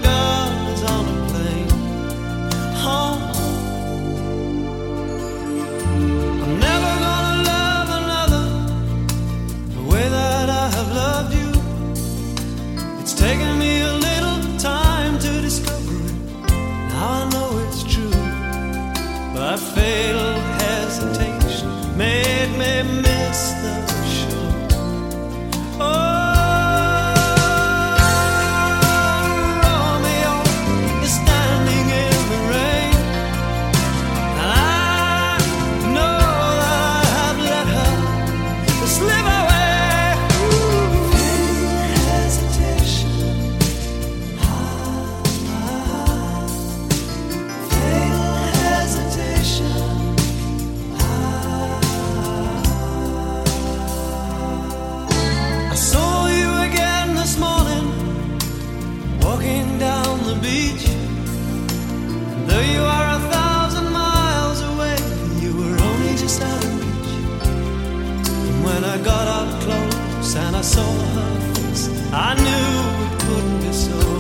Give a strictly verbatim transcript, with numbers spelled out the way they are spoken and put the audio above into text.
guards on a plane. Oh, I'm never gonna love another the way that I have loved you. It's taken me a little time to discover it. Now I know it's true, but fatal hesitation made me miss the show. Oh, Romeo is standing in the rain, and I know that I have let her slip away. Ooh. Fatal hesitation. Ah, ah, fatal hesitation. I saw you again this morning, walking down the beach. Though you are a thousand miles away, you were only just out of reach. And when I got up close and I saw her face, I knew it couldn't be so.